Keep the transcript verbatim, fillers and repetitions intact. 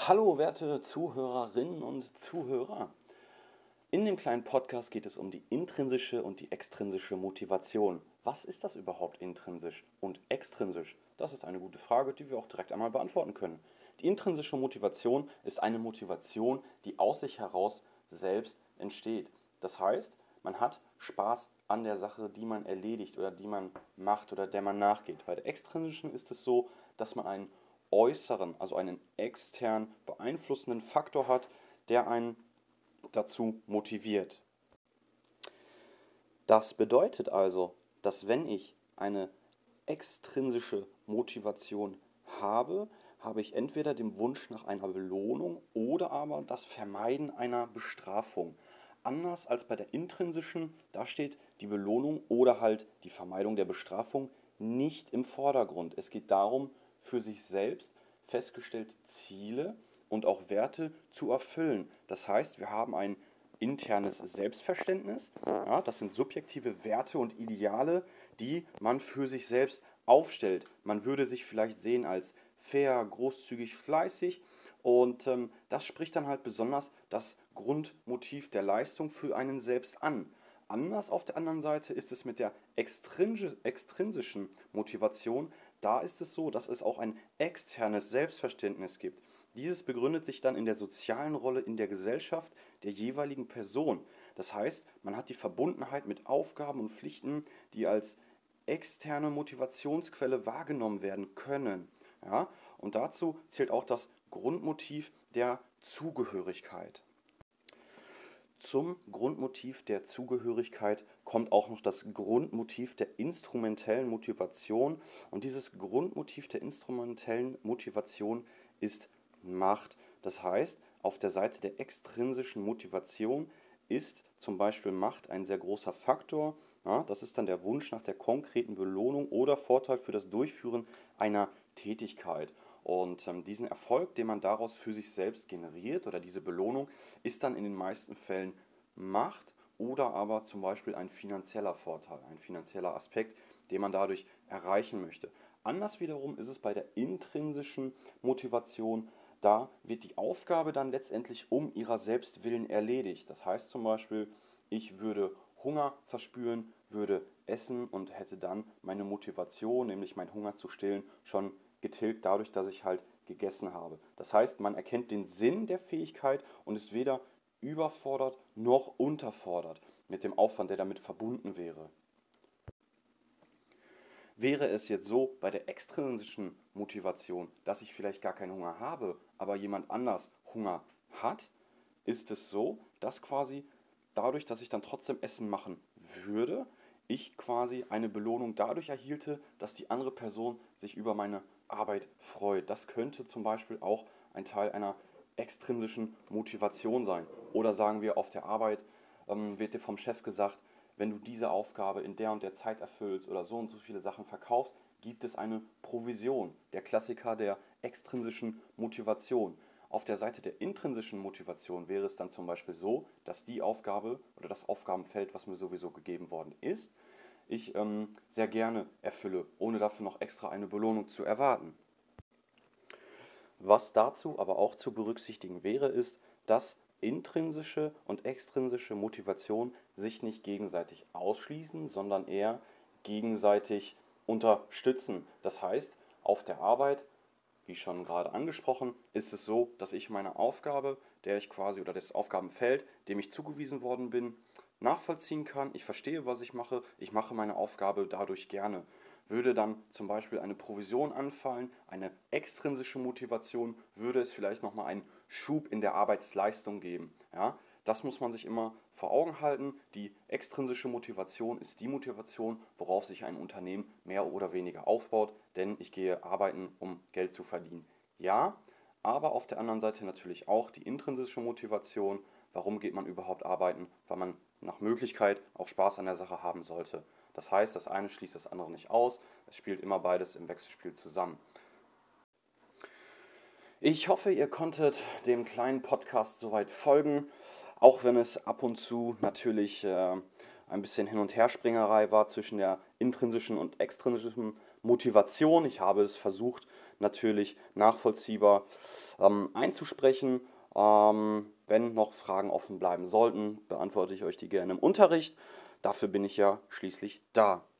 Hallo, werte Zuhörerinnen und Zuhörer. In dem kleinen Podcast geht es um die intrinsische und die extrinsische Motivation. Was ist das überhaupt intrinsisch und extrinsisch? Das ist eine gute Frage, die wir auch direkt einmal beantworten können. Die intrinsische Motivation ist eine Motivation, die aus sich heraus selbst entsteht. Das heißt, man hat Spaß an der Sache, die man erledigt oder die man macht oder der man nachgeht. Bei der extrinsischen ist es so, dass man einen äußeren, also einen extern beeinflussenden Faktor hat, der einen dazu motiviert. Das bedeutet also, dass wenn ich eine extrinsische Motivation habe, habe ich entweder den Wunsch nach einer Belohnung oder aber das Vermeiden einer Bestrafung. Anders als bei der intrinsischen, da steht die Belohnung oder halt die Vermeidung der Bestrafung nicht im Vordergrund. Es geht darum, für sich selbst festgestellte Ziele und auch Werte zu erfüllen. Das heißt, wir haben ein internes Selbstverständnis, ja, das sind subjektive Werte und Ideale, die man für sich selbst aufstellt. Man würde sich vielleicht sehen als fair, großzügig, fleißig und ähm, das spricht dann halt besonders das Grundmotiv der Leistung für einen selbst an. Anders auf der anderen Seite ist es mit der extrinsischen Motivation. Da ist es so, dass es auch ein externes Selbstverständnis gibt. Dieses begründet sich dann in der sozialen Rolle in der Gesellschaft der jeweiligen Person. Das heißt, man hat die Verbundenheit mit Aufgaben und Pflichten, die als externe Motivationsquelle wahrgenommen werden können. Ja? Und dazu zählt auch das Grundmotiv der Zugehörigkeit. Zum Grundmotiv der Zugehörigkeit kommt auch noch das Grundmotiv der instrumentellen Motivation. Und dieses Grundmotiv der instrumentellen Motivation ist Macht. Das heißt, auf der Seite der extrinsischen Motivation ist zum Beispiel Macht ein sehr großer Faktor. Ja, das ist dann der Wunsch nach der konkreten Belohnung oder Vorteil für das Durchführen einer Tätigkeit. Und ähm, diesen Erfolg, den man daraus für sich selbst generiert oder diese Belohnung, ist dann in den meisten Fällen Macht oder aber zum Beispiel ein finanzieller Vorteil, ein finanzieller Aspekt, den man dadurch erreichen möchte. Anders wiederum ist es bei der intrinsischen Motivation. Da wird die Aufgabe dann letztendlich um ihrer selbst willen erledigt. Das heißt zum Beispiel, ich würde Hunger verspüren, würde essen und hätte dann meine Motivation, nämlich meinen Hunger zu stillen, schon getilgt dadurch, dass ich halt gegessen habe. Das heißt, man erkennt den Sinn der Fähigkeit und ist weder überfordert noch unterfordert mit dem Aufwand, der damit verbunden wäre. Wäre es jetzt so bei der extrinsischen Motivation, dass ich vielleicht gar keinen Hunger habe, aber jemand anders Hunger hat, ist es so, dass quasi dadurch, dass ich dann trotzdem Essen machen würde, ich quasi eine Belohnung dadurch erhielte, dass die andere Person sich über meine Arbeit freut. Das könnte zum Beispiel auch ein Teil einer extrinsischen Motivation sein. Oder sagen wir, auf der Arbeit ähm, wird dir vom Chef gesagt, wenn du diese Aufgabe in der und der Zeit erfüllst oder so und so viele Sachen verkaufst, gibt es eine Provision. Der Klassiker der extrinsischen Motivation. Auf der Seite der intrinsischen Motivation wäre es dann zum Beispiel so, dass die Aufgabe oder das Aufgabenfeld, was mir sowieso gegeben worden ist, ich ähm, sehr gerne erfülle, ohne dafür noch extra eine Belohnung zu erwarten. Was dazu aber auch zu berücksichtigen wäre, ist, dass intrinsische und extrinsische Motivation sich nicht gegenseitig ausschließen, sondern eher gegenseitig unterstützen. Das heißt, auf der Arbeit, wie schon gerade angesprochen, ist es so, dass ich meine Aufgabe, der ich quasi oder das Aufgabenfeld, dem ich zugewiesen worden bin, nachvollziehen kann. Ich verstehe, was ich mache. Ich mache meine Aufgabe dadurch gerne. Würde dann zum Beispiel eine Provision anfallen, eine extrinsische Motivation, würde es vielleicht nochmal einen Schub in der Arbeitsleistung geben. Ja, das muss man sich immer vor Augen halten. Die extrinsische Motivation ist die Motivation, worauf sich ein Unternehmen mehr oder weniger aufbaut, denn ich gehe arbeiten, um Geld zu verdienen. Ja, aber auf der anderen Seite natürlich auch die intrinsische Motivation. Warum geht man überhaupt arbeiten? Weil man nach Möglichkeit auch Spaß an der Sache haben sollte. Das heißt, das eine schließt das andere nicht aus. Es spielt immer beides im Wechselspiel zusammen. Ich hoffe, ihr konntet dem kleinen Podcast soweit folgen, auch wenn es ab und zu natürlich äh, ein bisschen Hin- und Herspringerei war zwischen der intrinsischen und extrinsischen Motivation. Ich habe es versucht, natürlich nachvollziehbar ähm, einzusprechen. Ähm, wenn noch Fragen offen bleiben sollten, beantworte ich euch die gerne im Unterricht. Dafür bin ich ja schließlich da.